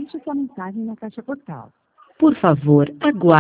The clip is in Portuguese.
Digite sua mensagem na caixa postal. Por favor, aguarde.